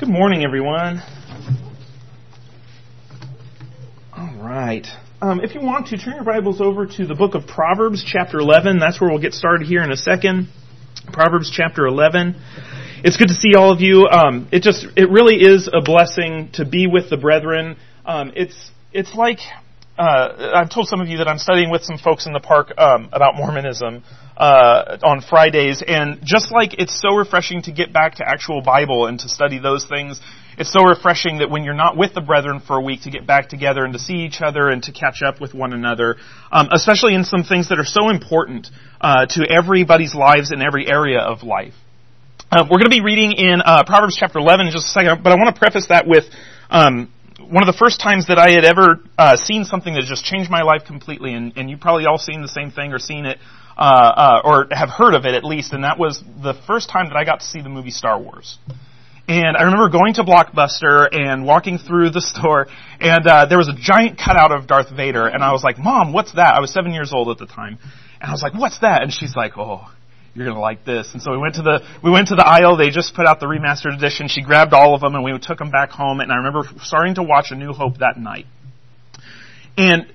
Good morning, everyone. All right. If you want to, turn your Bibles over to the book of Proverbs, chapter 11. That's where we'll get started here in a second. Proverbs, chapter 11. It's good to see all of you. It really is a blessing to be with the brethren. It's like I've told some of you that I'm studying with some folks in the park about Mormonism on Fridays, and just like it's so refreshing to get back to actual Bible and to study those things, it's so refreshing that when you're not with the brethren for a week to get back together and to see each other and to catch up with one another, especially in some things that are so important to everybody's lives in every area of life. We're going to be reading in Proverbs chapter 11 in just a second, but I want to preface that with one of the first times that I had ever seen something that just changed my life completely, and you've probably all seen the same thing or seen it, or have heard of it at least, and that was the first time that I got to see the movie Star Wars. And I remember going to Blockbuster and walking through the store, and there was a giant cutout of Darth Vader, and I was like, "Mom, what's that?" I was 7 years old at the time, and I was like, "What's that?" And she's like, "Oh, you're gonna like this." And so we went to the aisle. They just put out the remastered edition. She grabbed all of them, and we took them back home. And I remember starting to watch A New Hope that night. And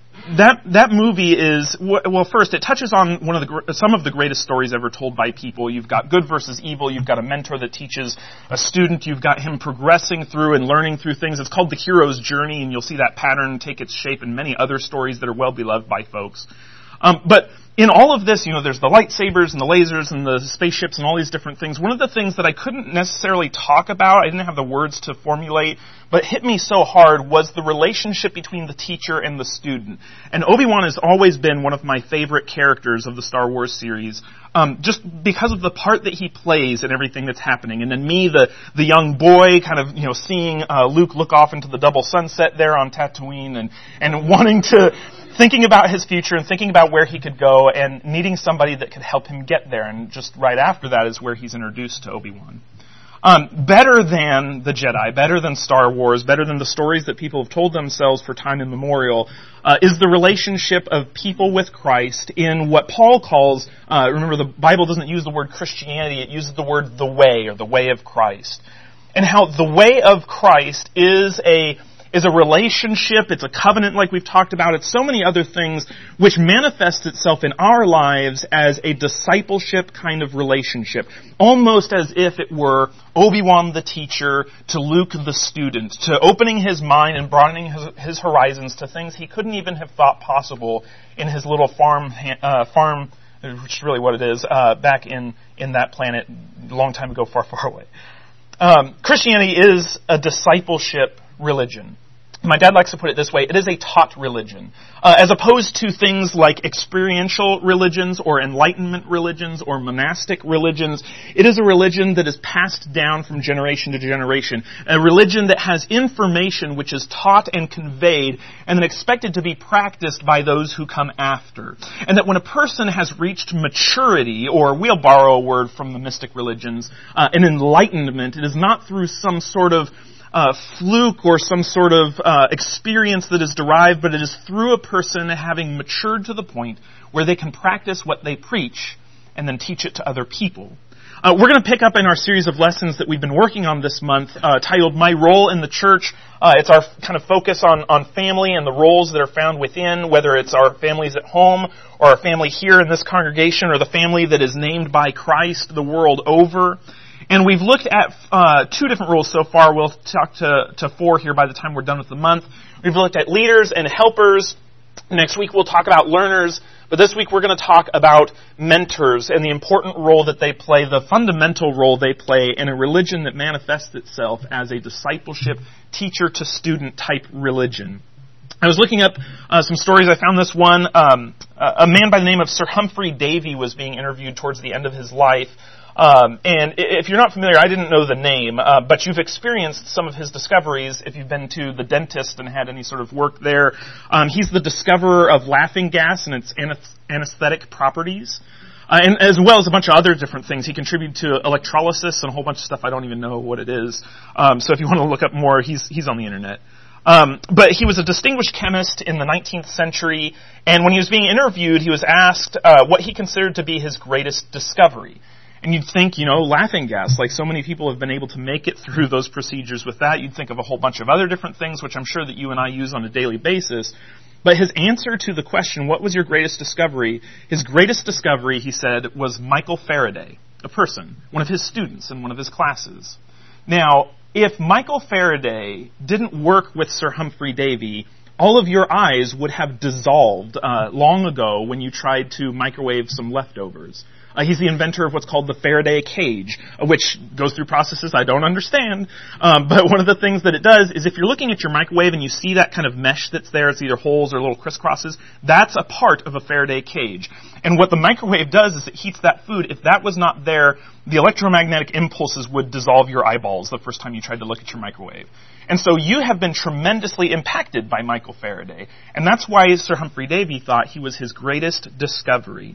that movie is, well, first it touches on some of the greatest stories ever told by people. You've got good versus evil. You've got a mentor that teaches a student. You've got him progressing through and learning through things. It's called The Hero's Journey, and you'll see that pattern take its shape in many other stories that are well beloved by folks. But in all of this, there's the lightsabers and the lasers and the spaceships and all these different things. One of the things that I couldn't necessarily talk about, I didn't have the words to formulate, but hit me so hard was the relationship between the teacher and the student. And Obi-Wan has always been one of my favorite characters of the Star Wars series, just because of the part that he plays in everything that's happening. And then me, the young boy, kind of, seeing Luke look off into the double sunset there on Tatooine and wanting to, thinking about his future and thinking about where he could go and needing somebody that could help him get there. And just right after that is where he's introduced to Obi-Wan. Better than the Jedi, better than Star Wars, better than the stories that people have told themselves for time immemorial, is the relationship of people with Christ in what Paul calls, remember the Bible doesn't use the word Christianity, it uses the word the way, or the way of Christ. And how the way of Christ is a relationship, it's a covenant like we've talked about, it's so many other things which manifests itself in our lives as a discipleship kind of relationship. Almost as if it were Obi-Wan the teacher to Luke the student, to opening his mind and broadening his horizons to things he couldn't even have thought possible in his little farm, which is really what it is, back in that planet a long time ago, far, far away. Christianity is a discipleship religion. My dad likes to put it this way, it is a taught religion. As opposed to things like experiential religions or enlightenment religions or monastic religions, it is a religion that is passed down from generation to generation. A religion that has information which is taught and conveyed and then expected to be practiced by those who come after. And that when a person has reached maturity, or we'll borrow a word from the mystic religions, an enlightenment, it is not through some sort of fluke or some sort of experience that is derived, but it is through a person having matured to the point where they can practice what they preach and then teach it to other people. We're going to pick up in our series of lessons that we've been working on this month, titled My Role in the Church. It's our kind of focus on family and the roles that are found within, whether it's our families at home or our family here in this congregation or the family that is named by Christ the world over. And we've looked at two different roles so far. We'll talk to four here by the time we're done with the month. We've looked at leaders and helpers. Next week we'll talk about learners. But this week we're going to talk about mentors and the important role that they play, the fundamental role they play in a religion that manifests itself as a discipleship, teacher-to-student type religion. I was looking up some stories. I found this one. A man by the name of Sir Humphrey Davy was being interviewed towards the end of his life. And if you're not familiar, I didn't know the name, but you've experienced some of his discoveries if you've been to the dentist and had any sort of work there. He's the discoverer of laughing gas and its anesthetic properties, and as well as a bunch of other different things. He contributed to electrolysis and a whole bunch of stuff I don't even know what it is. So if you want to look up more, he's on the internet. But he was a distinguished chemist in the 19th century, and when he was being interviewed, he was asked what he considered to be his greatest discovery. And you'd think, laughing gas, like so many people have been able to make it through those procedures with that. You'd think of a whole bunch of other different things, which I'm sure that you and I use on a daily basis. But his answer to the question, what was your greatest discovery? His greatest discovery, he said, was Michael Faraday, a person, one of his students in one of his classes. Now, if Michael Faraday didn't work with Sir Humphrey Davy, all of your eyes would have dissolved long ago when you tried to microwave some leftovers. He's the inventor of what's called the Faraday cage, which goes through processes I don't understand. But one of the things that it does is if you're looking at your microwave and you see that kind of mesh that's there, it's either holes or little crisscrosses, that's a part of a Faraday cage. And what the microwave does is it heats that food. If that was not there, the electromagnetic impulses would dissolve your eyeballs the first time you tried to look at your microwave. And so you have been tremendously impacted by Michael Faraday. And that's why Sir Humphrey Davy thought he was his greatest discovery.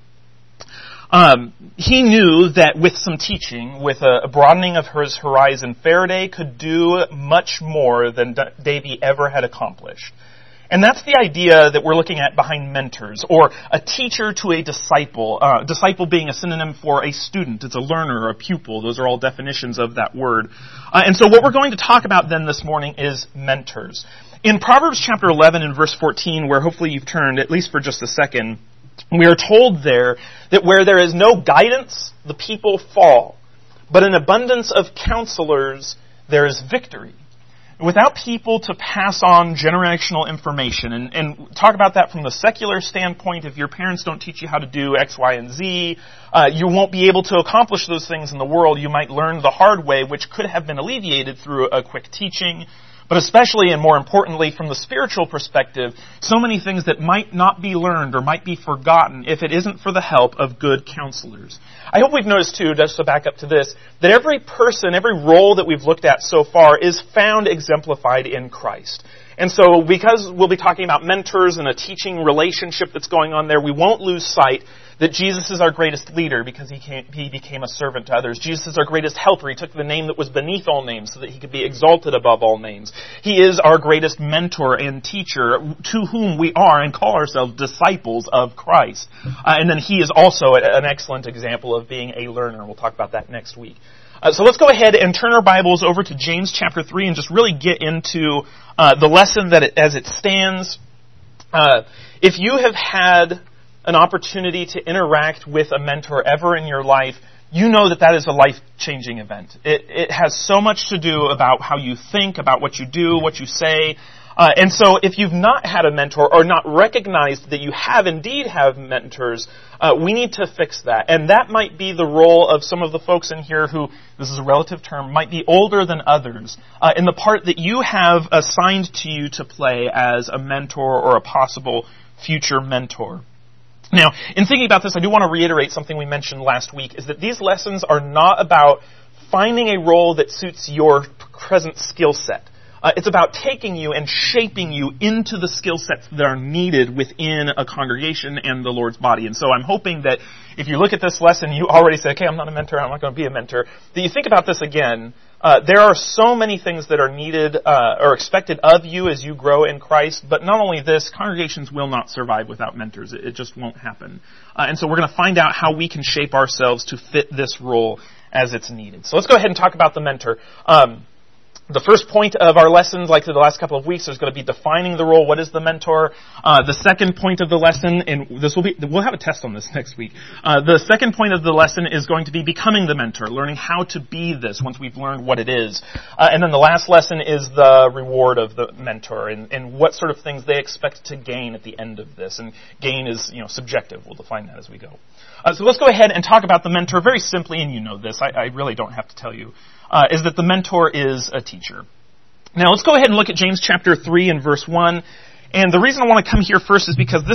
He knew that with some teaching, with a broadening of his horizon, Faraday could do much more than Davy ever had accomplished. And that's the idea that we're looking at behind mentors, or a teacher to a disciple. Disciple being a synonym for a student. It's a learner or a pupil. Those are all definitions of that word. And so what we're going to talk about then this morning is mentors. In Proverbs chapter 11 and verse 14, where hopefully you've turned, at least for just a second, we are told there that where there is no guidance, the people fall. But in abundance of counselors, there is victory. Without people to pass on generational information, and talk about that from the secular standpoint, if your parents don't teach you how to do X, Y, and Z, you won't be able to accomplish those things in the world. You might learn the hard way, which could have been alleviated through a quick teaching. But especially and more importantly, from the spiritual perspective, so many things that might not be learned or might be forgotten if it isn't for the help of good counselors. I hope we've noticed too, just to back up to this, that every person, every role that we've looked at so far is found exemplified in Christ. And so because we'll be talking about mentors and a teaching relationship that's going on there, we won't lose sight that Jesus is our greatest leader because he became a servant to others. Jesus is our greatest helper. He took the name that was beneath all names so that he could be exalted above all names. He is our greatest mentor and teacher to whom we are and call ourselves disciples of Christ. And then he is also an excellent example of being a learner. We'll talk about that next week. So let's go ahead and turn our Bibles over to James chapter 3 and just really get into the lesson that as it stands. If you have had an opportunity to interact with a mentor ever in your life, you know that is a life-changing event. It has so much to do about how you think, about what you do, what you say. And so if you've not had a mentor or not recognized that you have indeed have mentors, we need to fix that. And that might be the role of some of the folks in here who, this is a relative term, might be older than others, in the part that you have assigned to you to play as a mentor or a possible future mentor. Now, in thinking about this, I do want to reiterate something we mentioned last week, is that these lessons are not about finding a role that suits your present skill set. It's about taking you and shaping you into the skill sets that are needed within a congregation and the Lord's body. And so I'm hoping that if you look at this lesson, you already say, okay, I'm not a mentor, I'm not going to be a mentor, that you think about this again. There are so many things that are needed or expected of you as you grow in Christ, but not only this, congregations will not survive without mentors. It just won't happen. And so we're going to find out how we can shape ourselves to fit this role as it's needed. So let's go ahead and talk about the mentor. The first point of our lessons, like the last couple of weeks, is going to be defining the role. What is the mentor? The second point of the lesson, and we'll have a test on this next week. The second point of the lesson is going to be becoming the mentor, learning how to be this once we've learned what it is. And then the last lesson is the reward of the mentor and what sort of things they expect to gain at the end of this. And gain is, subjective. We'll define that as we go. So let's go ahead and talk about the mentor very simply, and you know this. I really don't have to tell you. Is that the mentor is a teacher. Now let's go ahead and look at James chapter 3 and verse 1. And the reason I want to come here first is because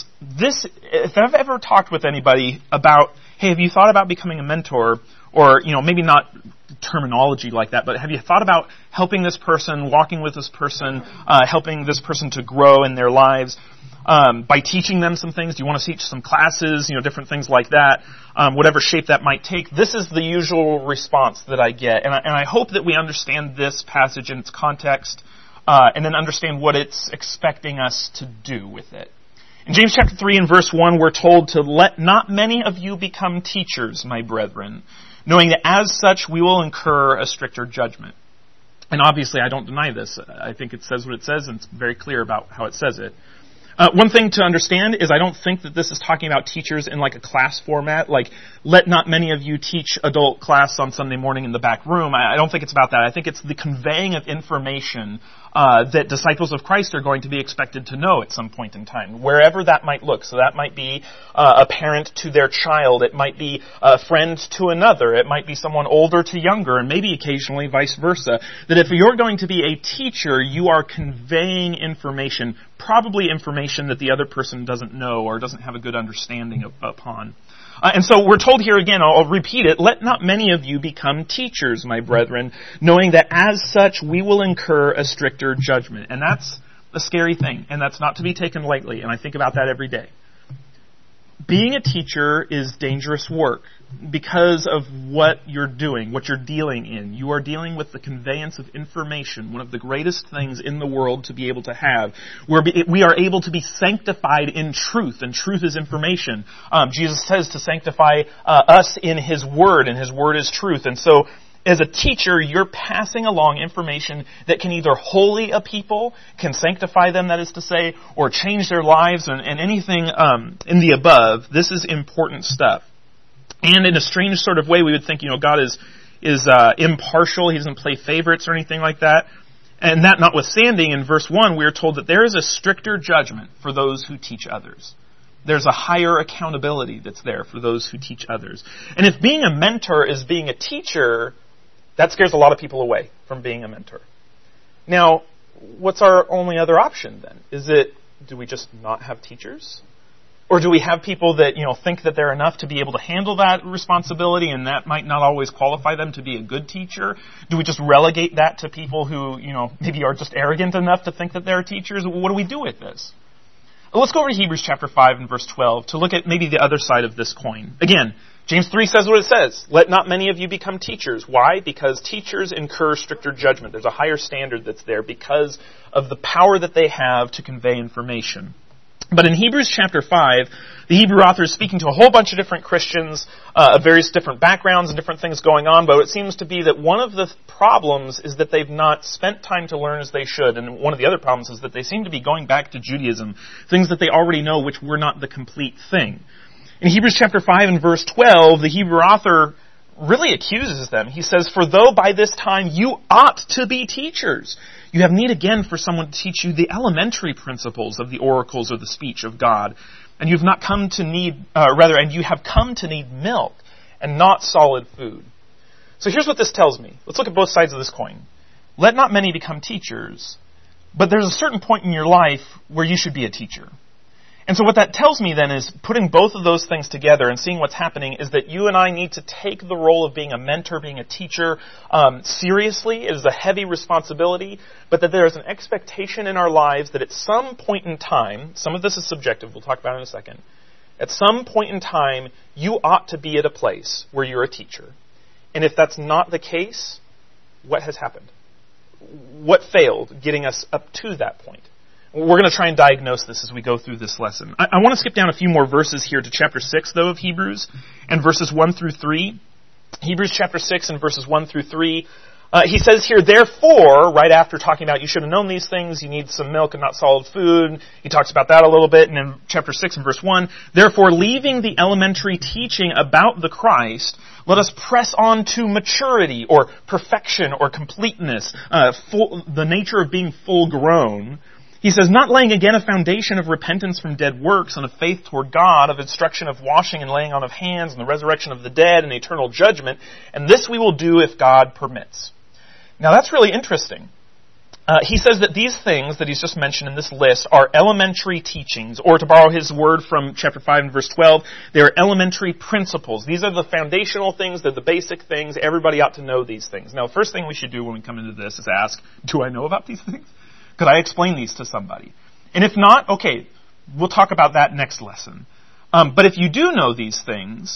if I've ever talked with anybody about, hey, have you thought about becoming a mentor? Or, maybe not terminology like that, but have you thought about helping this person, walking with this person, helping this person to grow in their lives? By teaching them some things. Do you want to teach some classes, different things like that, whatever shape that might take? This is the usual response that I get. And I hope that we understand this passage in its context, and then understand what it's expecting us to do with it. In James chapter 3 and verse 1, we're told to let not many of you become teachers, my brethren, knowing that as such we will incur a stricter judgment. And obviously I don't deny this. I think it says what it says, and it's very clear about how it says it. One thing to understand is I don't think that this is talking about teachers in like a class format, like let not many of you teach adult class on Sunday morning in the back room. I don't think it's about that. I think it's the conveying of information that disciples of Christ are going to be expected to know at some point in time, wherever that might look. So that might be a parent to their child. It might be a friend to another. It might be someone older to younger, and maybe occasionally vice versa. That if you're going to be a teacher, you are conveying information, probably information that the other person doesn't know or doesn't have a good understanding upon. And so we're told here again, I'll repeat it, let not many of you become teachers, my brethren, knowing that as such we will incur a stricter judgment. And that's a scary thing, and that's not to be taken lightly, and I think about that every day. Being a teacher is dangerous work because of what you're doing, what you're dealing in. You are dealing with the conveyance of information, one of the greatest things in the world to be able to have. We are able to be sanctified in truth, and truth is information. Jesus says to sanctify us in His Word, and His Word is truth. And so, as a teacher, you're passing along information that can either holy a people, can sanctify them, that is to say, or change their lives, and anything in the above. This is important stuff. And in a strange sort of way, we would think, God is impartial. He doesn't play favorites or anything like that. And that notwithstanding, in verse 1, we are told that there is a stricter judgment for those who teach others. There's a higher accountability that's there for those who teach others. And if being a mentor is being a teacher, that scares a lot of people away from being a mentor. Now, what's our only other option then? Do we just not have teachers? Or do we have people that, think that they're enough to be able to handle that responsibility, and that might not always qualify them to be a good teacher? Do we just relegate that to people who, maybe are just arrogant enough to think that they're teachers? What do we do with this? Let's go over to Hebrews chapter 5 and verse 12 to look at maybe the other side of this coin. Again, James 3 says what it says. Let not many of you become teachers. Why? Because teachers incur stricter judgment. There's a higher standard that's there because of the power that they have to convey information. But in Hebrews chapter 5, the Hebrew author is speaking to a whole bunch of different Christians of various different backgrounds and different things going on, but it seems to be that one of the problems is that they've not spent time to learn as they should, and one of the other problems is that they seem to be going back to Judaism, things that they already know which were not the complete thing. In Hebrews chapter 5 and verse 12, the Hebrew author really accuses them. He says, "For though by this time you ought to be teachers, you have need again for someone to teach you the elementary principles of the oracles or the speech of God. And you have not come to need, and you have come to need milk and not solid food." So here's what this tells me. Let's look at both sides of this coin. Let not many become teachers, but there's a certain point in your life where you should be a teacher. And so what that tells me then is putting both of those things together and seeing what's happening is that you and I need to take the role of being a mentor, being a teacher, seriously. It is a heavy responsibility, but that there is an expectation in our lives that at some point in time, some of this is subjective, we'll talk about it in a second, at some point in time, you ought to be at a place where you're a teacher. And if that's not the case, what has happened? What failed getting us up to that point? We're going to try and diagnose this as we go through this lesson. I want to skip down a few more verses here to chapter 6, though, of Hebrews, and verses 1 through 3. Hebrews chapter 6 and verses 1 through 3. He says here, "Therefore," right after talking about you should have known these things, you need some milk and not solid food. He talks about that a little bit. And in chapter 6 and verse 1, "Therefore, leaving the elementary teaching about the Christ, let us press on to maturity," or perfection, or completeness, the nature of being full grown. He says, "Not laying again a foundation of repentance from dead works and of faith toward God, of instruction of washing and laying on of hands and the resurrection of the dead and eternal judgment. And this we will do if God permits." Now that's really interesting. He says that these things that he's just mentioned in this list are elementary teachings, or to borrow his word from chapter 5 and verse 12, they are elementary principles. These are the foundational things, they're the basic things. Everybody ought to know these things. Now, the first thing we should do when we come into this is ask, do I know about these things? Could I explain these to somebody? And if not, okay, we'll talk about that next lesson. But if you do know these things,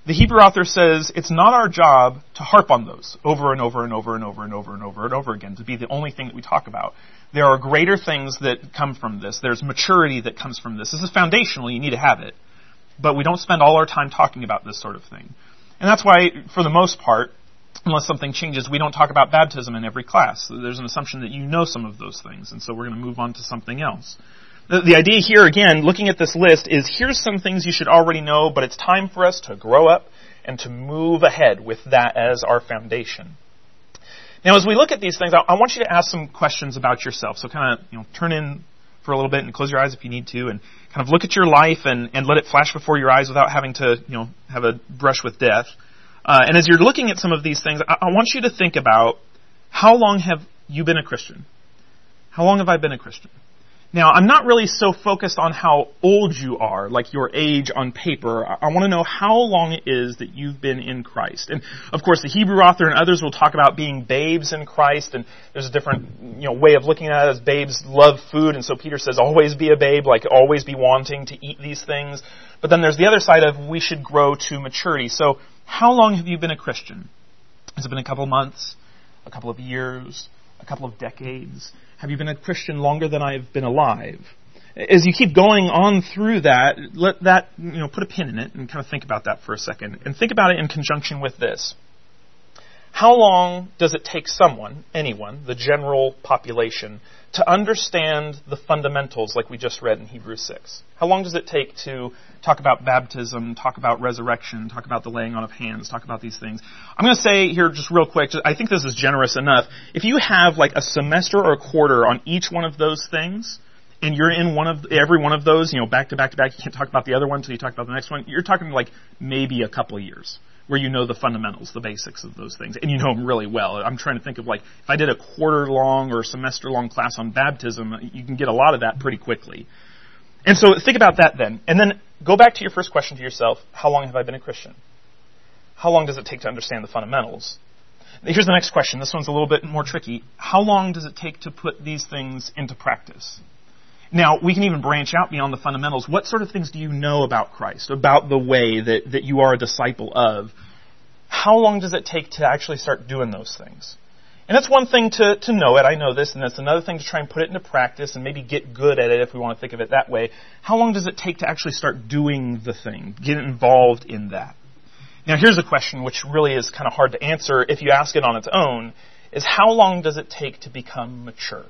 the Hebrew author says it's not our job to harp on those over and over and over and over and over and over and over again, to be the only thing that we talk about. There are greater things that come from this. There's maturity that comes from this. This is foundational. You need to have it. But we don't spend all our time talking about this sort of thing. And that's why, for the most part, unless something changes, we don't talk about baptism in every class. There's an assumption that you know some of those things, and so we're going to move on to something else. The idea here, again, looking at this list, is here's some things you should already know, but it's time for us to grow up and to move ahead with that as our foundation. Now, as we look at these things, I want you to ask some questions about yourself. So kind of, turn in for a little bit and close your eyes if you need to, and kind of look at your life and let it flash before your eyes without having to, have a brush with death. And as you're looking at some of these things, I want you to think about, how long have you been a Christian? How long have I been a Christian? Now, I'm not really so focused on how old you are, like your age on paper. I want to know how long it is that you've been in Christ. And, of course, the Hebrew author and others will talk about being babes in Christ, and there's a different way of looking at it, as babes love food, and so Peter says always be a babe, like always be wanting to eat these things. But then there's the other side of we should grow to maturity. So how long have you been a Christian? Has it been a couple of months, a couple of years, a couple of decades? Have you been a Christian longer than I've been alive? As you keep going on through that, let that, put a pin in it and kind of think about that for a second. And think about it in conjunction with this. How long does it take anyone, the general population, to understand the fundamentals like we just read in Hebrews 6? How long does it take to talk about baptism, talk about resurrection, talk about the laying on of hands, talk about these things? I'm going to say here just real quick, I think this is generous enough. If you have like a semester or a quarter on each one of those things, and you're in every one of those, back to back to back, you can't talk about the other one until you talk about the next one, you're talking like maybe a couple of years, where you know the fundamentals, the basics of those things, and you know them really well. I'm trying to think of, like, if I did a quarter-long or semester-long class on baptism, you can get a lot of that pretty quickly. And so think about that then. And then go back to your first question to yourself, how long have I been a Christian? How long does it take to understand the fundamentals? Here's the next question. This one's a little bit more tricky. How long does it take to put these things into practice? Now, we can even branch out beyond the fundamentals. What sort of things do you know about Christ, about the way that you are a disciple of? How long does it take to actually start doing those things? And that's one thing to know it. I know this, and that's another thing to try and put it into practice and maybe get good at it if we want to think of it that way. How long does it take to actually start doing the thing, get involved in that? Now, here's a question which really is kind of hard to answer if you ask it on its own, is how long does it take to become mature?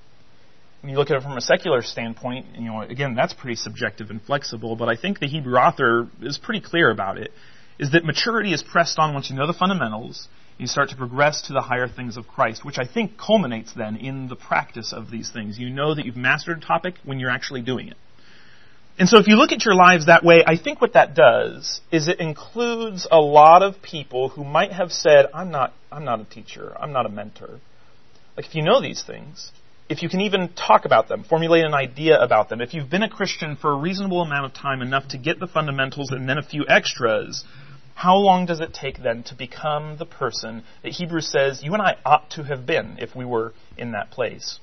When you look at it from a secular standpoint, again, that's pretty subjective and flexible, but I think the Hebrew author is pretty clear about it, is that maturity is pressed on once you know the fundamentals, you start to progress to the higher things of Christ, which I think culminates then in the practice of these things. You know that you've mastered a topic when you're actually doing it. And so if you look at your lives that way, I think what that does is it includes a lot of people who might have said, I'm not a teacher, I'm not a mentor. Like, if you know these things, if you can even talk about them, formulate an idea about them, if you've been a Christian for a reasonable amount of time, enough to get the fundamentals and then a few extras, how long does it take then to become the person that Hebrews says you and I ought to have been if we were in that place?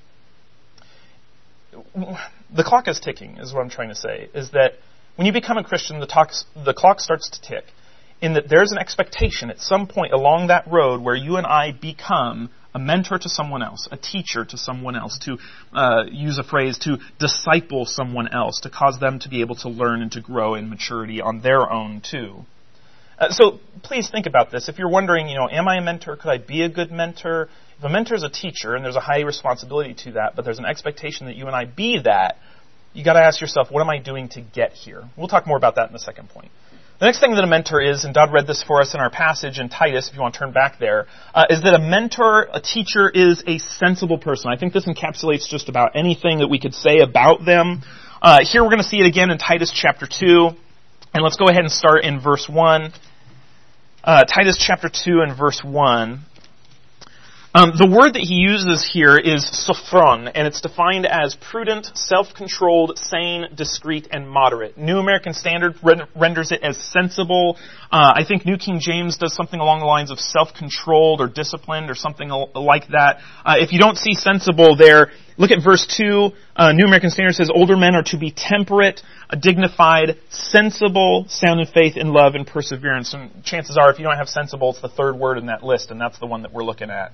The clock is ticking, is what I'm trying to say, is that when you become a Christian, the clock starts to tick, in that there's an expectation at some point along that road where you and I become a mentor to someone else, a teacher to someone else, to use a phrase, to disciple someone else, to cause them to be able to learn and to grow in maturity on their own too. So please think about this. If you're wondering, am I a mentor? Could I be a good mentor? If a mentor is a teacher, and there's a high responsibility to that, but there's an expectation that you and I be that, you got to ask yourself, what am I doing to get here? We'll talk more about that in the second point. The next thing that a mentor is, and Dodd read this for us in our passage in Titus, if you want to turn back there, is that a mentor, a teacher, is a sensible person. I think this encapsulates just about anything that we could say about them. Here we're going to see it again in Titus chapter 2, and let's go ahead and start in verse 1. Titus chapter 2 and verse 1. The word that he uses here is sophron, and it's defined as prudent, self-controlled, sane, discreet, and moderate. New American Standard renders it as sensible. I think New King James does something along the lines of self-controlled or disciplined or something like that. If you don't see sensible there, Look at verse 2. New American Standard says, older men are to be temperate, dignified, sensible, sound in faith, in love, and perseverance. And chances are, if you don't have sensible, it's the third word in that list, and that's the one that we're looking at.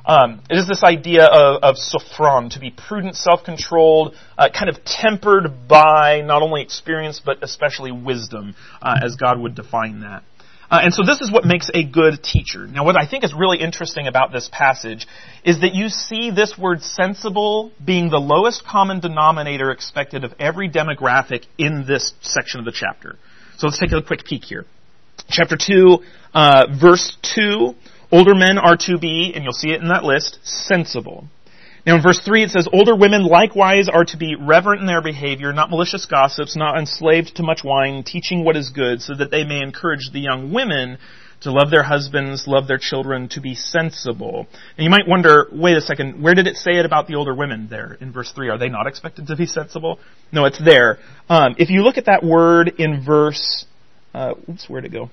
It is this idea of sophron, to be prudent, self-controlled, kind of tempered by not only experience, but especially wisdom, as God would define that. And so this is what makes a good teacher. Now, what I think is really interesting about this passage is that you see this word sensible being the lowest common denominator expected of every demographic in this section of the chapter. So let's take a quick peek here. Chapter 2, verse 2, older men are to be, and you'll see it in that list, sensible. Now in verse 3 it says, older women likewise are to be reverent in their behavior, not malicious gossips, not enslaved to much wine, teaching what is good, so that they may encourage the young women to love their husbands, love their children, to be sensible. And you might wonder, wait a second, where did it say it about the older women there in verse 3? Are they not expected to be sensible? No, it's there. If you look at that word in verse, where'd it go?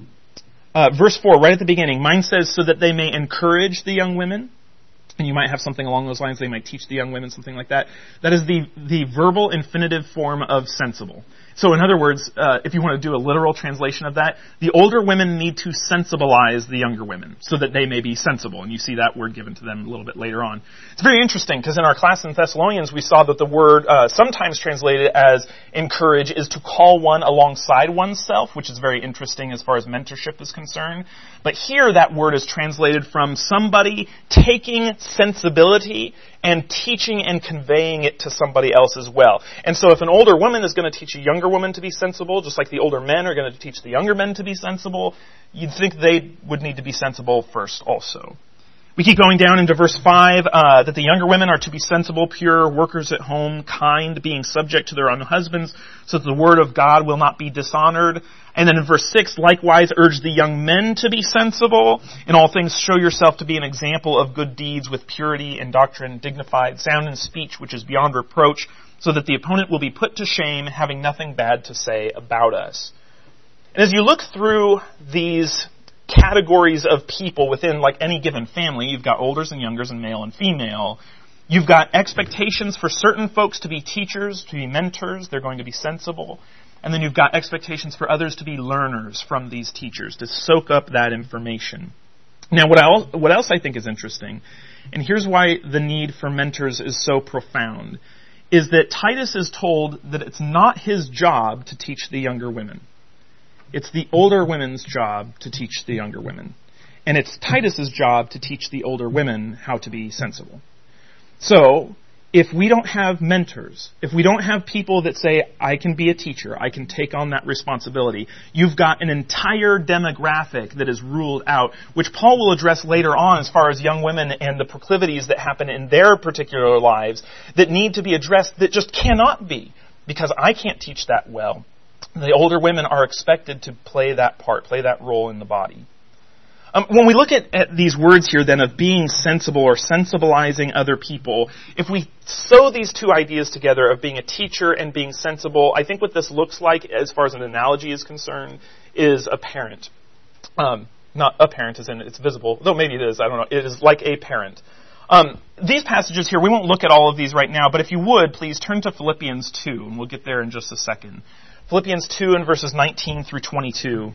Verse 4, right at the beginning, mine says, so that they may encourage the young women. And you might have something along those lines. They might teach the young women, something like that. That is the verbal infinitive form of sensible. So in other words, if you want to do a literal translation of that, the older women need to sensibilize the younger women so that they may be sensible. And you see that word given to them a little bit later on. It's very interesting because in our class in Thessalonians, we saw that the word sometimes translated as encourage is to call one alongside oneself, which is very interesting as far as mentorship is concerned. But here that word is translated from somebody taking sensibility and teaching and conveying it to somebody else as well. And so if an older woman is going to teach a younger woman to be sensible, just like the older men are going to teach the younger men to be sensible, you'd think they would need to be sensible first also. We keep going down into verse 5, that the younger women are to be sensible, pure, workers at home, kind, being subject to their own husbands, so that the word of God will not be dishonored. And then in verse 6, likewise urge the young men to be sensible. In all things show yourself to be an example of good deeds with purity and doctrine, dignified, sound in speech, which is beyond reproach, so that the opponent will be put to shame, having nothing bad to say about us. And as you look through these categories of people within like any given family, you've got olders and youngers and male and female. You've got expectations for certain folks to be teachers, to be mentors. They're going to be sensible. And then you've got expectations for others to be learners from these teachers, to soak up that information. Now, what else I think is interesting, and here's why the need for mentors is so profound, is that Titus is told that it's not his job to teach the younger women. It's the older women's job to teach the younger women. And it's Titus's job to teach the older women how to be sensible. So, if we don't have mentors, if we don't have people that say, I can be a teacher, I can take on that responsibility, you've got an entire demographic that is ruled out, which Paul will address later on as far as young women and the proclivities that happen in their particular lives that need to be addressed that just cannot be, because I can't teach that well. The older women are expected to play that part, play that role in the body. When we look at these words here then of being sensible or sensibilizing other people, if we sew these two ideas together of being a teacher and being sensible, I think what this looks like as far as an analogy is concerned is a parent. Not a parent as in it's visible, though maybe it is, I don't know. It is like a parent. These passages here, we won't look at all of these right now, but if you would, please turn to Philippians 2, and we'll get there in just a second. Philippians 2 and verses 19 through 22.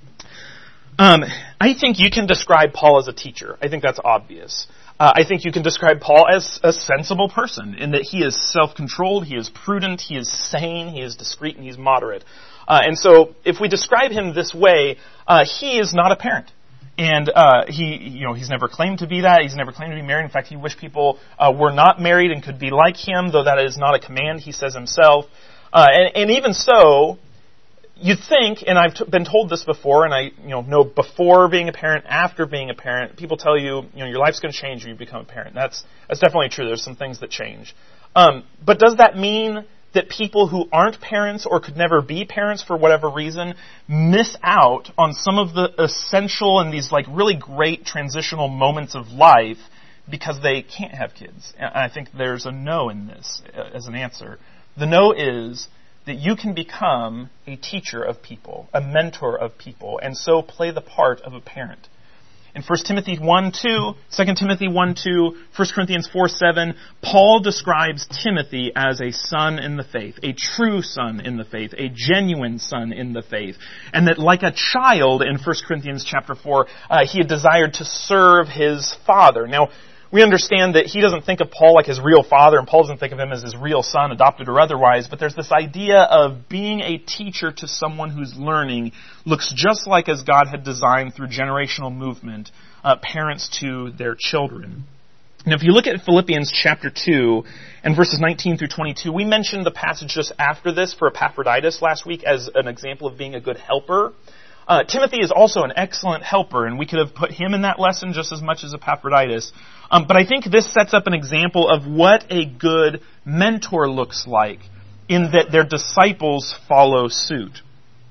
I think you can describe Paul as a teacher. I think that's obvious. I think you can describe Paul as a sensible person in that he is self-controlled, he is prudent, he is sane, he is discreet, and he's moderate. And so if we describe him this way, he is not a parent. And he's never claimed to be that. He's never claimed to be married. In fact, he wished people were not married and could be like him, though that is not a command, he says himself. And even so, you'd think, and I've been told this before, and I know before being a parent, after being a parent, people tell you, your life's going to change when you become a parent. That's definitely true. There's some things that change. But does that mean that people who aren't parents or could never be parents for whatever reason miss out on some of the essential and these like really great transitional moments of life because they can't have kids? And I think there's a no in this as an answer. The no is that you can become a teacher of people, a mentor of people, and so play the part of a parent. In 1 Timothy 1:2, 2 Timothy 1:2, 1 Corinthians 4:7, Paul describes Timothy as a son in the faith, a true son in the faith, a genuine son in the faith. And that like a child in 1 Corinthians chapter 4, he had desired to serve his father. Now, we understand that he doesn't think of Paul like his real father, and Paul doesn't think of him as his real son, adopted or otherwise, but there's this idea of being a teacher to someone who's learning looks just like as God had designed through generational movement, parents to their children. Now, if you look at Philippians chapter 2 and verses 19 through 22, we mentioned the passage just after this for Epaphroditus last week as an example of being a good helper. Timothy is also an excellent helper, and we could have put him in that lesson just as much as Epaphroditus. But I think this sets up an example of what a good mentor looks like in that their disciples follow suit.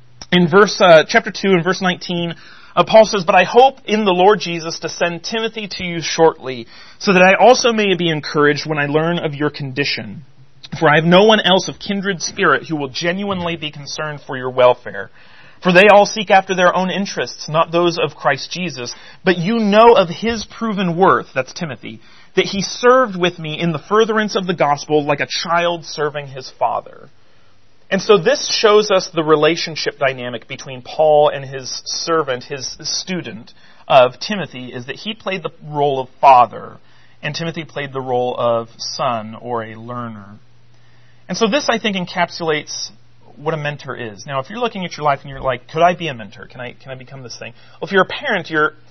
In chapter 2 and verse 19, Paul says, "But I hope in the Lord Jesus to send Timothy to you shortly, so that I also may be encouraged when I learn of your condition. For I have no one else of kindred spirit who will genuinely be concerned for your welfare. For they all seek after their own interests, not those of Christ Jesus. But you know of his proven worth," that's Timothy, "that he served with me in the furtherance of the gospel like a child serving his father." And so this shows us the relationship dynamic between Paul and his servant, his student of Timothy, is that he played the role of father, and Timothy played the role of son or a learner. And so this, I think, encapsulates what a mentor is. Now, if you're looking at your life and you're like, could I be a mentor? Can I become this thing? Well, if you're a parent,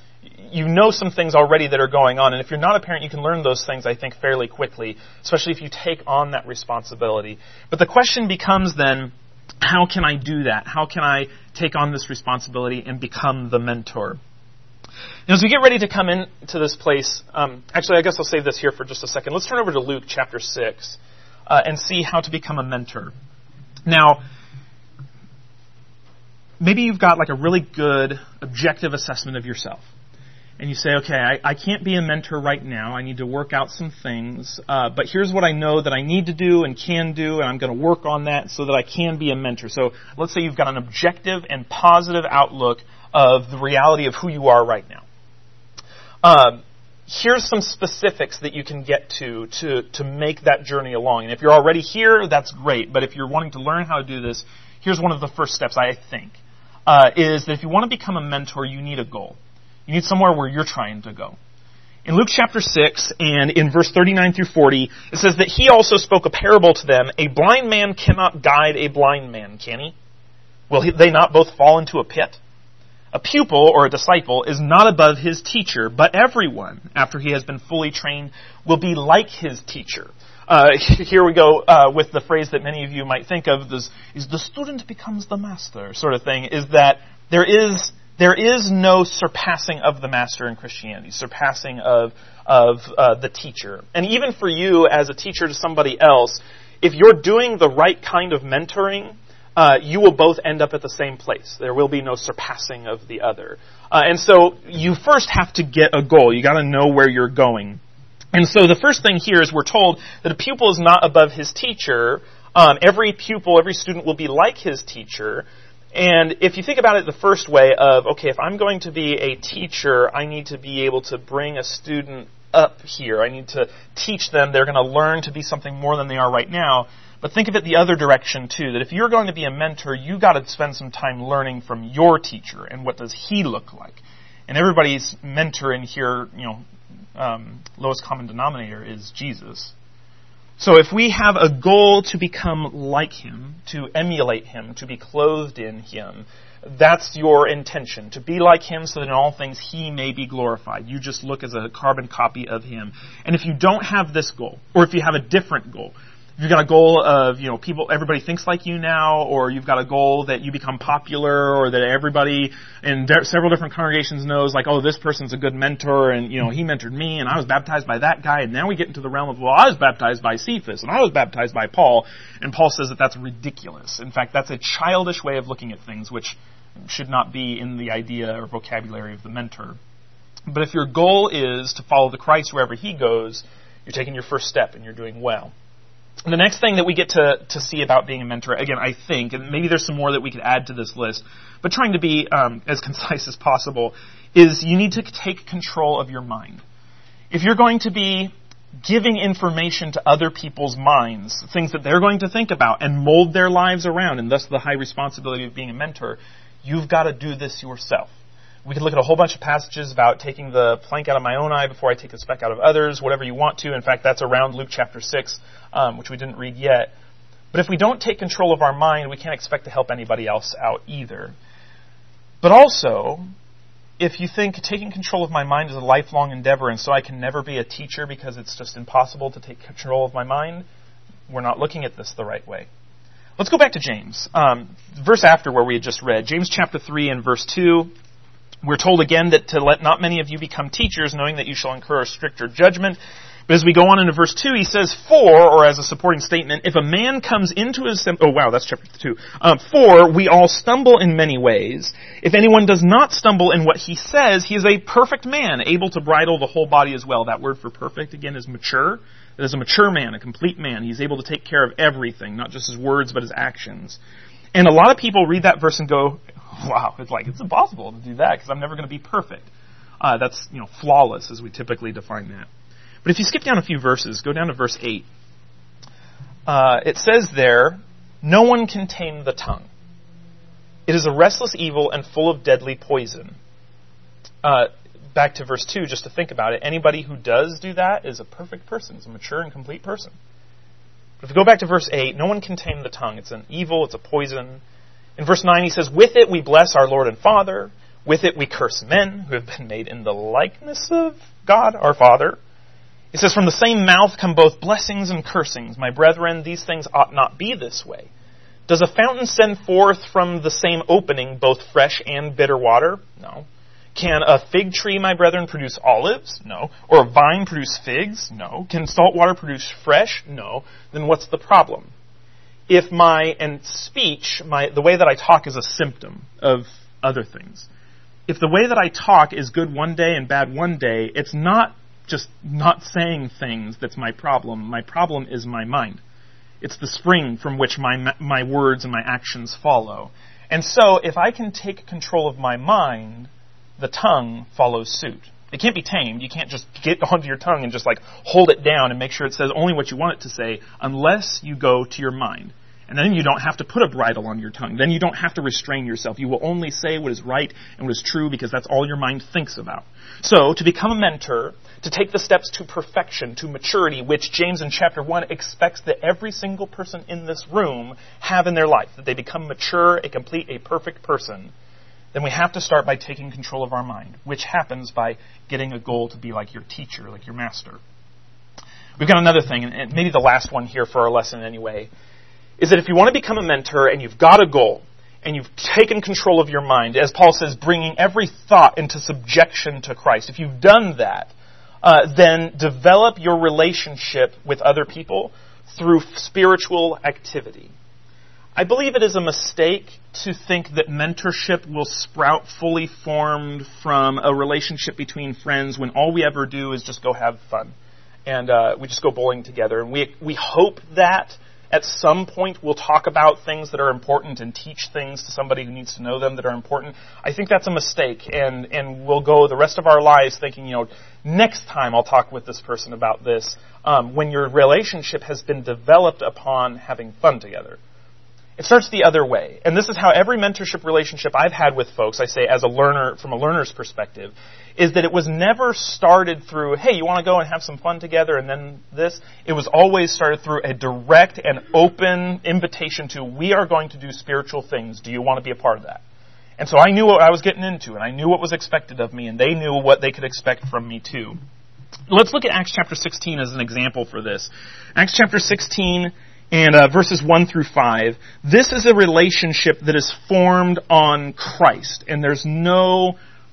you know some things already that are going on. And if you're not a parent, you can learn those things, I think, fairly quickly, especially if you take on that responsibility. But the question becomes then, how can I do that? How can I take on this responsibility and become the mentor? Now, as we get ready to come into this place, actually, I guess I'll save this here for just a second. Let's turn over to Luke chapter 6 and see how to become a mentor. Now, maybe you've got like a really good objective assessment of yourself. And you say, okay, I can't be a mentor right now. I need to work out some things. But here's what I know that I need to do and can do, and I'm going to work on that so that I can be a mentor. So let's say you've got an objective and positive outlook of the reality of who you are right now. Here's some specifics that you can get to make that journey along. And if you're already here, that's great. But if you're wanting to learn how to do this, here's one of the first steps, I think, is that if you want to become a mentor, you need a goal. You need somewhere where you're trying to go. In Luke chapter 6 and in verse 39 through 40, it says that he also spoke a parable to them. A blind man cannot guide a blind man, can he? Will they not both fall into a pit? A pupil or a disciple is not above his teacher, but everyone, after he has been fully trained, will be like his teacher. Here we go with the phrase that many of you might think of, is the student becomes the master sort of thing, is that there is no surpassing of the master in Christianity, surpassing of the teacher. And even for you as a teacher to somebody else, if you're doing the right kind of mentoring, you will both end up at the same place. There will be no surpassing of the other. And so you first have to get a goal. You got to know where you're going. And so the first thing here is we're told that a pupil is not above his teacher. Every pupil, every student will be like his teacher. And if you think about it the first way of, okay, if I'm going to be a teacher, I need to be able to bring a student up here. I need to teach them. They're going to learn to be something more than they are right now. But think of it the other direction, too, that if you're going to be a mentor, you've got to spend some time learning from your teacher and what does he look like. And everybody's mentor in here, lowest common denominator is Jesus. So if we have a goal to become like him, to emulate him, to be clothed in him, that's your intention, to be like him so that in all things he may be glorified. You just look as a carbon copy of him. And if you don't have this goal, or if you have a different goal, if you've got a goal of, everybody thinks like you now, or you've got a goal that you become popular, or that everybody in several different congregations knows, like, oh, this person's a good mentor, and, he mentored me, and I was baptized by that guy, and now we get into the realm of, well, I was baptized by Cephas, and I was baptized by Paul, and Paul says that that's ridiculous. In fact, that's a childish way of looking at things, which should not be in the idea or vocabulary of the mentor. But if your goal is to follow the Christ wherever he goes, you're taking your first step, and you're doing well. The next thing that we get to see about being a mentor, again, I think, and maybe there's some more that we could add to this list, but trying to be as concise as possible, is you need to take control of your mind. If you're going to be giving information to other people's minds, things that they're going to think about and mold their lives around, and thus the high responsibility of being a mentor, you've got to do this yourself. We could look at a whole bunch of passages about taking the plank out of my own eye before I take the speck out of others, whatever you want to. In fact, that's around Luke chapter 6, which we didn't read yet. But if we don't take control of our mind, we can't expect to help anybody else out either. But also, if you think taking control of my mind is a lifelong endeavor and so I can never be a teacher because it's just impossible to take control of my mind, we're not looking at this the right way. Let's go back to James. Verse after where we had just read, James chapter 3 and verse 2. We're told again that to let not many of you become teachers, knowing that you shall incur a stricter judgment. But as we go on into verse 2, he says, or as a supporting statement, if a man comes into his... that's chapter 2. For we all stumble in many ways. If anyone does not stumble in what he says, he is a perfect man, able to bridle the whole body as well. That word for perfect, again, is mature. That is a mature man, a complete man. He's able to take care of everything, not just his words, but his actions. And a lot of people read that verse and go, wow, it's impossible to do that because I'm never going to be perfect. That's, flawless as we typically define that. But if you skip down a few verses, go down to verse 8. It says there, no one can tame the tongue. It is a restless evil and full of deadly poison. Back to verse 2, just to think about it. Anybody who does do that is a perfect person. Is a mature and complete person. But if we go back to verse 8, no one can tame the tongue. It's an evil, it's a poison. In verse 9 he says, with it we bless our Lord and Father. With it we curse men who have been made in the likeness of God our Father. It says, from the same mouth come both blessings and cursings. My brethren, these things ought not be this way. Does a fountain send forth from the same opening both fresh and bitter water? No. Can a fig tree, my brethren, produce olives? No. Or a vine produce figs? No. Can salt water produce fresh? No. Then what's the problem? If the way that I talk is a symptom of other things. If the way that I talk is good one day and bad one day, it's not just not saying things that's my problem. My problem is my mind. It's the spring from which my words and my actions follow. And so if I can take control of my mind, the tongue follows suit. It can't be tamed. You can't just get onto your tongue and just hold it down and make sure it says only what you want it to say unless you go to your mind. And then you don't have to put a bridle on your tongue. Then you don't have to restrain yourself. You will only say what is right and what is true because that's all your mind thinks about. So, to become a mentor, to take the steps to perfection, to maturity, which James in chapter 1 expects that every single person in this room have in their life, that they become mature, a complete, a perfect person, then we have to start by taking control of our mind, which happens by getting a goal to be like your teacher, like your master. We've got another thing, and maybe the last one here for our lesson anyway, is that if you want to become a mentor and you've got a goal and you've taken control of your mind, as Paul says, bringing every thought into subjection to Christ, if you've done that, then develop your relationship with other people through spiritual activity. I believe it is a mistake to think that mentorship will sprout fully formed from a relationship between friends when all we ever do is just go have fun. And we just go bowling together. And we hope that at some point we'll talk about things that are important and teach things to somebody who needs to know them that are important. I think that's a mistake. And we'll go the rest of our lives thinking, next time I'll talk with this person about this, when your relationship has been developed upon having fun together. It starts the other way. And this is how every mentorship relationship I've had with folks, I say as a learner, from a learner's perspective, is that it was never started through, hey, you want to go and have some fun together and then this? It was always started through a direct and open invitation to, we are going to do spiritual things. Do you want to be a part of that? And so I knew what I was getting into, and I knew what was expected of me, and they knew what they could expect from me too. Let's look at Acts chapter 16 as an example for this. Acts chapter 16... and verses 1 through 5, this is a relationship that is formed on Christ. And there's no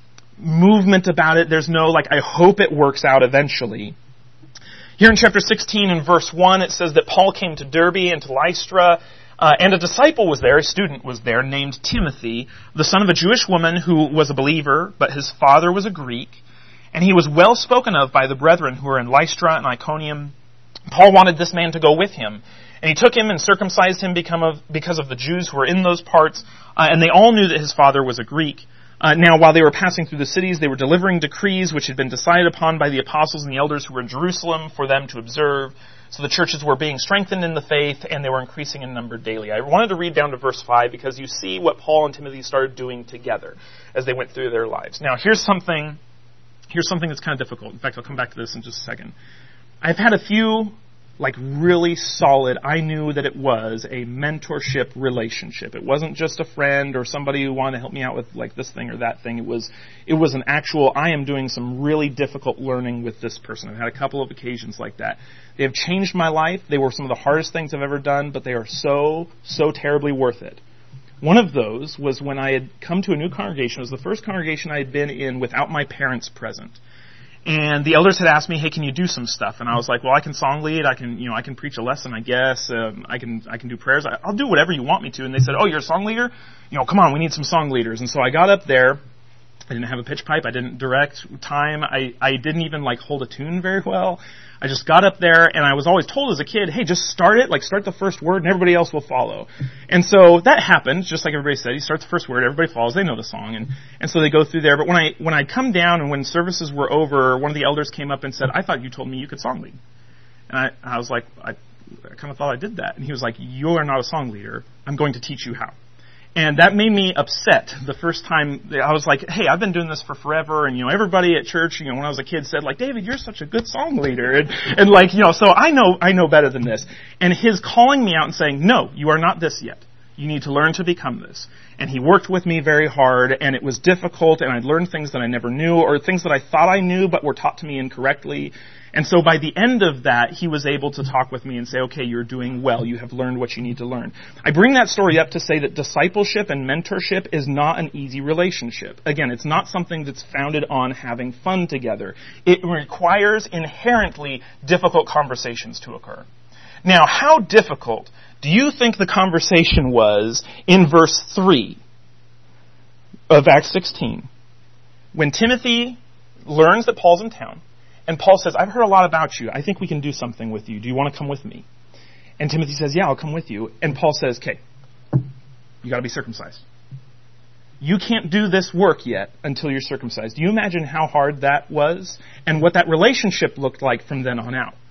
movement about it. There's no, I hope it works out eventually. Here in chapter 16 and verse 1, it says that Paul came to Derbe and to Lystra, and a disciple was there, a student was there, named Timothy, the son of a Jewish woman who was a believer, but his father was a Greek. And he was well spoken of by the brethren who were in Lystra and Iconium, Paul wanted this man to go with him. And he took him and circumcised him because of the Jews who were in those parts, and they all knew that his father was a Greek. Now, while they were passing through the cities, they were delivering decrees which had been decided upon by the apostles and the elders who were in Jerusalem for them to observe. So the churches were being strengthened in the faith, and they were increasing in number daily. I wanted to read down to verse 5 because you see what Paul and Timothy started doing together as they went through their lives. Now, here's something that's kind of difficult. In fact, I'll come back to this in just a second. I've had a few really solid, I knew that it was a mentorship relationship. It wasn't just a friend or somebody who wanted to help me out with this thing or that thing. It was an actual, I am doing some really difficult learning with this person. I've had a couple of occasions like that. They have changed my life. They were some of the hardest things I've ever done, but they are so terribly worth it. One of those was when I had come to a new congregation. It was the first congregation I had been in without my parents present. And the elders had asked me, hey, can you do some stuff? And I was like, well, I can song lead. I can preach a lesson, I guess. I can do prayers. I'll do whatever you want me to. And they said, oh, you're a song leader? Come on, we need some song leaders. And so I got up there. I didn't have a pitch pipe. I didn't direct time. I didn't even hold a tune very well. I just got up there, and I was always told as a kid, hey, just start it. Start the first word, and everybody else will follow. And so that happened, just like everybody said. You start the first word, everybody follows. They know the song, and so they go through there. But when I come down and when services were over, one of the elders came up and said, I thought you told me you could song lead. And I was like, I kind of thought I did that. And he was like, you are not a song leader. I'm going to teach you how. And that made me upset the first time. I was like, hey, I've been doing this for forever, and everybody at church, when I was a kid said, David, you're such a good song leader, so I know better than this. And his calling me out and saying, no, you are not this yet. You need to learn to become this. And he worked with me very hard, and it was difficult, and I learned things that I never knew, or things that I thought I knew but were taught to me incorrectly. And so by the end of that, he was able to talk with me and say, okay, you're doing well. You have learned what you need to learn. I bring that story up to say that discipleship and mentorship is not an easy relationship. Again, it's not something that's founded on having fun together. It requires inherently difficult conversations to occur. Now, how difficult do you think the conversation was in verse 3 of Acts 16? When Timothy learns that Paul's in town, and Paul says, I've heard a lot about you. I think we can do something with you. Do you want to come with me? And Timothy says, yeah, I'll come with you. And Paul says, okay, you got to be circumcised. You can't do this work yet until you're circumcised. Do you imagine how hard that was and what that relationship looked like from then on out?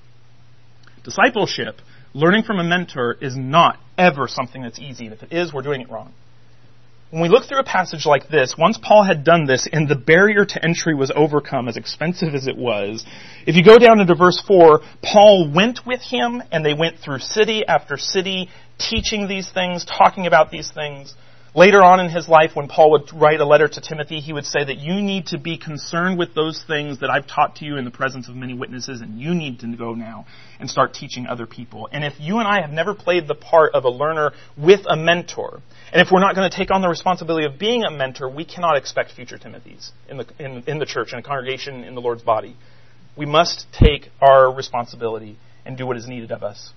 Discipleship, learning from a mentor, is not ever something that's easy. And if it is, we're doing it wrong. When we look through a passage like this, once Paul had done this and the barrier to entry was overcome, as expensive as it was, if you go down into verse 4, Paul went with him and they went through city after city, teaching these things, talking about these things. Later on in his life, when Paul would write a letter to Timothy, he would say that you need to be concerned with those things that I've taught to you in the presence of many witnesses, and you need to go now and start teaching other people. And if you and I have never played the part of a learner with a mentor, and if we're not going to take on the responsibility of being a mentor, we cannot expect future Timothys in the church, in a congregation, in the Lord's body. We must take our responsibility and do what is needed of us.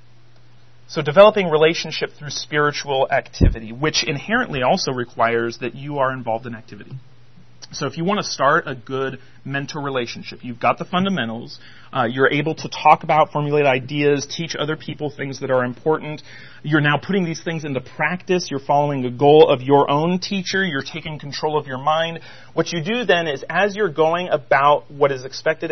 So developing relationship through spiritual activity, which inherently also requires that you are involved in activity. So if you want to start a good mentor relationship, you've got the fundamentals, you're able to talk about, formulate ideas, teach other people things that are important. You're now putting these things into practice. You're following the goal of your own teacher. You're taking control of your mind. What you do then is, as you're going about what is expected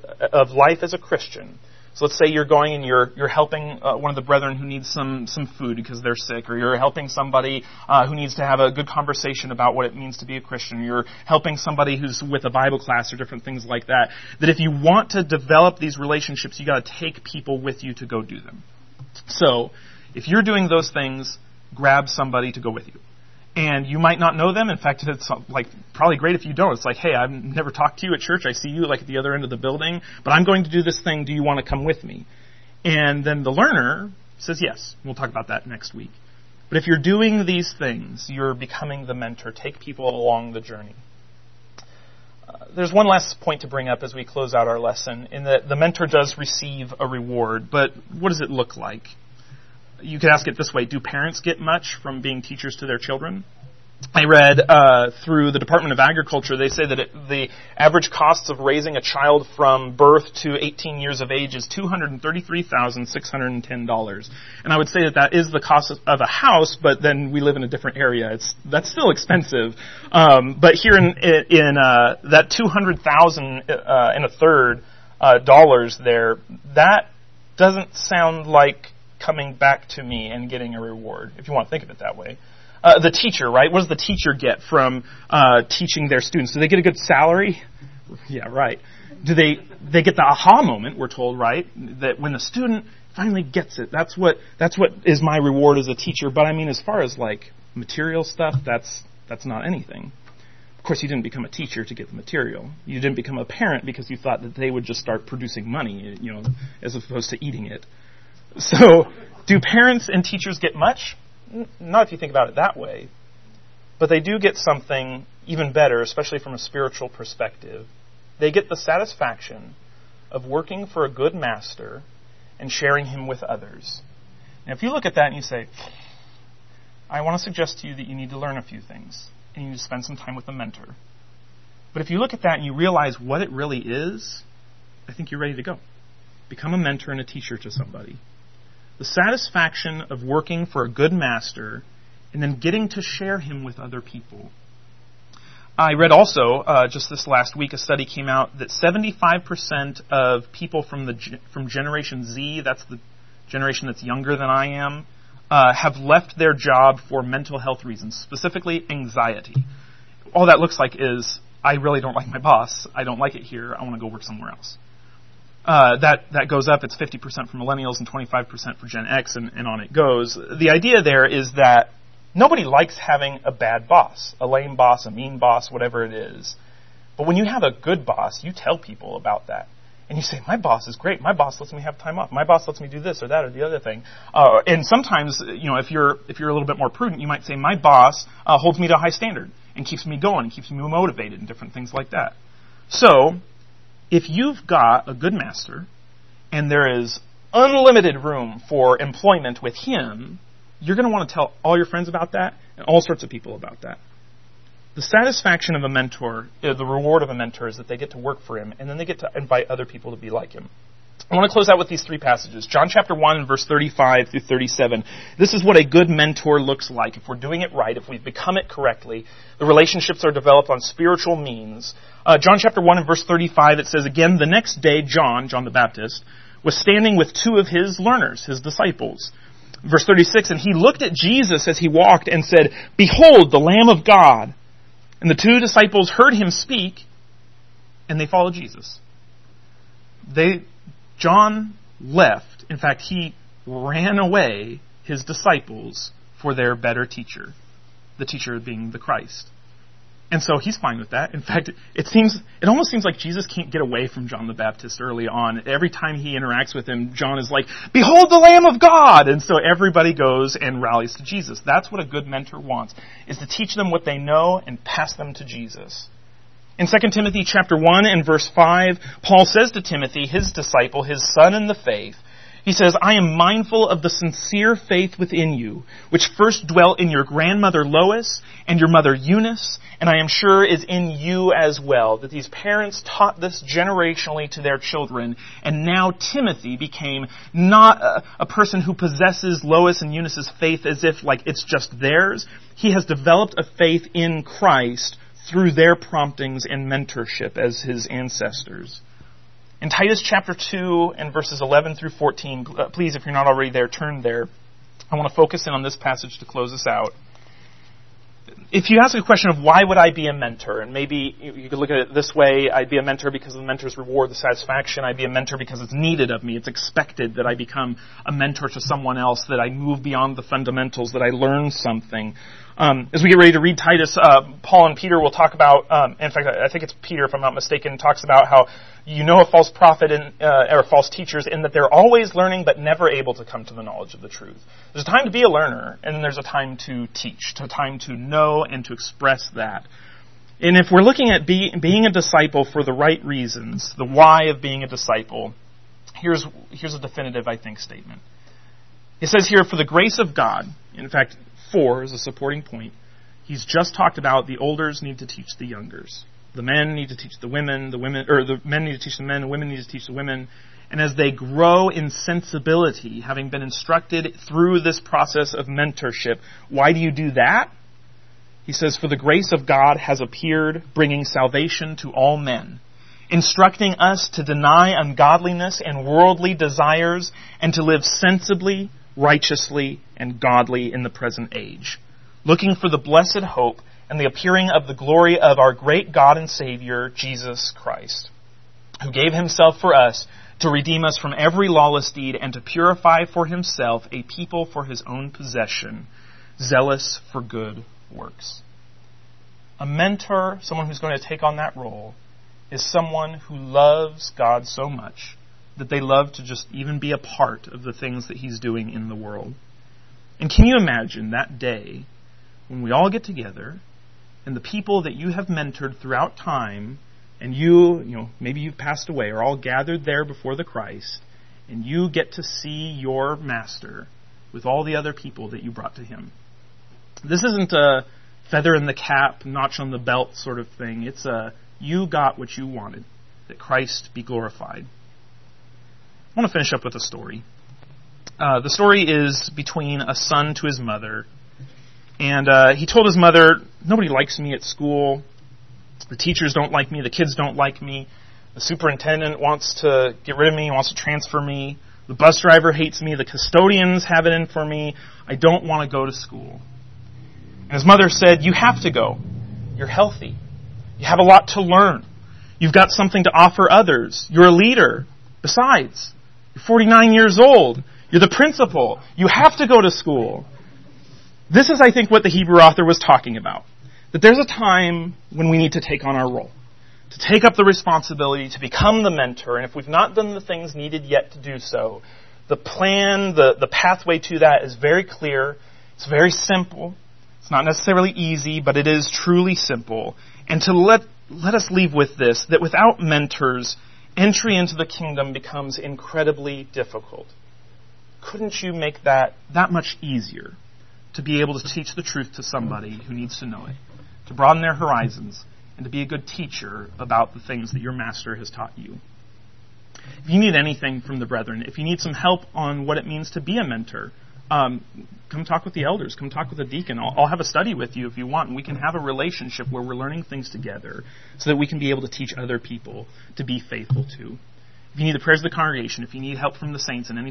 of life as a Christian, so let's say you're going and you're helping one of the brethren who needs some food because they're sick, or you're helping somebody who needs to have a good conversation about what it means to be a Christian. You're helping somebody who's with a Bible class or different things like that. That if you want to develop these relationships, you got to take people with you to go do them. So if you're doing those things, grab somebody to go with you. And you might not know them. In fact, it's probably great if you don't. It's like, hey, I've never talked to you at church. I see you at the other end of the building, but I'm going to do this thing. Do you want to come with me? And then the learner says yes. We'll talk about that next week. But if you're doing these things, you're becoming the mentor. Take people along the journey. There's one last point to bring up as we close out our lesson, in that the mentor does receive a reward, but what does it look like? You could ask it this way: do parents get much from being teachers to their children? I read through the Department of Agriculture, they say that the average costs of raising a child from birth to 18 years of age is $233,610. And I would say that is the cost of a house, but then we live in a different area. That's still expensive. But here in that $200,000 and a third dollars there, that doesn't sound like coming back to me and getting a reward, if you want to think of it that way. The teacher, right? What does the teacher get from teaching their students? Do they get a good salary? Yeah, right. Do they get the aha moment, we're told, right? That when the student finally gets it, that's what is my reward as a teacher. But I mean, as far as like material stuff, that's not anything. Of course, you didn't become a teacher to get the material. You didn't become a parent because you thought that they would just start producing money, as opposed to eating it. So, do parents and teachers get much? Not if you think about it that way. But they do get something even better, especially from a spiritual perspective. They get the satisfaction of working for a good master and sharing him with others. Now, if you look at that and you say, I want to suggest to you that you need to learn a few things, and you need to spend some time with a mentor. But if you look at that and you realize what it really is, I think you're ready to go. Become a mentor and a teacher to somebody. The satisfaction of working for a good master and then getting to share him with other people. I read also, just this last week, a study came out that 75% of people from Generation Z, that's the generation that's younger than I am, have left their job for mental health reasons, specifically anxiety. All that looks like is, I really don't like my boss, I don't like it here, I want to go work somewhere else. That goes up. It's 50% for millennials and 25% for Gen X, and on it goes. The idea there is that nobody likes having a bad boss, a lame boss, a mean boss, whatever it is. But when you have a good boss, you tell people about that. And you say, my boss is great. My boss lets me have time off. My boss lets me do this or that or the other thing. And sometimes, if you're a little bit more prudent, you might say, my boss holds me to a high standard and keeps me going and keeps me motivated and different things like that. So, if you've got a good master and there is unlimited room for employment with him, you're going to want to tell all your friends about that and all sorts of people about that. The satisfaction of a mentor, the reward of a mentor, is that they get to work for him and then they get to invite other people to be like him. I want to close out with these three passages. John chapter 1, verse 35 through 37. This is what a good mentor looks like. If we're doing it right, if we've become it correctly, the relationships are developed on spiritual means. John chapter 1 and verse 35, it says, again, the next day, John the Baptist, was standing with two of his learners, his disciples. Verse 36, and he looked at Jesus as he walked and said, behold, the Lamb of God. And the two disciples heard him speak, and they followed Jesus. John left. In fact, he ran away his disciples for their better teacher, the teacher being the Christ. And so he's fine with that. In fact, it almost seems like Jesus can't get away from John the Baptist early on. Every time he interacts with him, John is like, behold the Lamb of God! And so everybody goes and rallies to Jesus. That's what a good mentor wants, is to teach them what they know and pass them to Jesus. In 2 Timothy chapter 1 and verse 5, Paul says to Timothy, his disciple, his son in the faith, he says, I am mindful of the sincere faith within you, which first dwelt in your grandmother Lois and your mother Eunice, and I am sure is in you as well, that these parents taught this generationally to their children, and now Timothy became not a person who possesses Lois and Eunice's faith as if like it's just theirs. He has developed a faith in Christ through their promptings and mentorship as his ancestors. In Titus chapter 2 and verses 11 through 14, please, if you're not already there, turn there. I want to focus in on this passage to close us out. If you ask a question of why would I be a mentor, and maybe you could look at it this way, I'd be a mentor because of the mentor's reward, the satisfaction. I'd be a mentor because it's needed of me. It's expected that I become a mentor to someone else, that I move beyond the fundamentals, that I learn something. As we get ready to read Titus, Paul and Peter will talk about, in fact, I think it's Peter, if I'm not mistaken, talks about how you know a false prophet or false teachers in that they're always learning but never able to come to the knowledge of the truth. There's a time to be a learner, and then there's a time to teach, a time to know and to express that. And if we're looking at being a disciple for the right reasons, the why of being a disciple, here's a definitive, I think, statement. It says here, for the grace of God, in fact, 4 is a supporting point. He's just talked about the olders need to teach the youngers. The men need to teach the women, the men need to teach the men, the women need to teach the women. And as they grow in sensibility, having been instructed through this process of mentorship, why do you do that? He says, for the grace of God has appeared, bringing salvation to all men, instructing us to deny ungodliness and worldly desires and to live sensibly, righteously, and godly in the present age, looking for the blessed hope and the appearing of the glory of our great God and Savior, Jesus Christ, who gave himself for us to redeem us from every lawless deed and to purify for himself a people for his own possession, zealous for good works. A mentor, someone who's going to take on that role, is someone who loves God so much that they love to just even be a part of the things that he's doing in the world. And can you imagine that day when we all get together and the people that you have mentored throughout time, and maybe you've passed away, are all gathered there before the Christ, and you get to see your master with all the other people that you brought to him. This isn't a feather in the cap, notch on the belt sort of thing. It's a, you got what you wanted, that Christ be glorified. I want to finish up with a story. The story is between a son to his mother. And he told his mother, nobody likes me at school. The teachers don't like me. The kids don't like me. The superintendent wants to get rid of me, wants to transfer me. The bus driver hates me. The custodians have it in for me. I don't want to go to school. And his mother said, you have to go. You're healthy. You have a lot to learn. You've got something to offer others. You're a leader. Besides, you're 49 years old. You're the principal. You have to go to school. This is, I think, what the Hebrew author was talking about. That there's a time when we need to take on our role. To take up the responsibility, to become the mentor. And if we've not done the things needed yet to do so, the plan, the pathway to that is very clear. It's very simple. It's not necessarily easy, but it is truly simple. And to let us leave with this, that without mentors, entry into the kingdom becomes incredibly difficult. Couldn't you make that much easier? To be able to teach the truth to somebody who needs to know it, to broaden their horizons, and to be a good teacher about the things that your master has taught you. If you need anything from the brethren, if you need some help on what it means to be a mentor, come talk with the elders, come talk with a deacon. I'll have a study with you if you want, and we can have a relationship where we're learning things together so that we can be able to teach other people to be faithful too. If you need the prayers of the congregation, if you need help from the saints in any